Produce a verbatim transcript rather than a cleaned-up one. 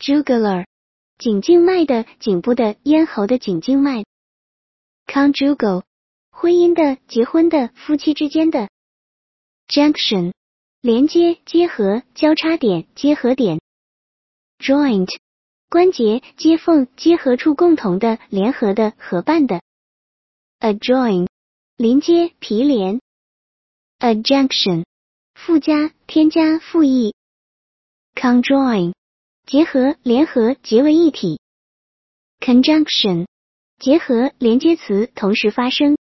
jugular 颈静脉的颈部的咽喉的颈静脉。conjugal 婚姻的结婚的夫妻之间的。junction 连接结合交叉点结合点。joint 关节接缝结合处共同的联合的合办的。adjoin 连接毗连。adjunction 附加添加复议。conjoin 结合联合结为一体。conjunction 结合连接词同时发生。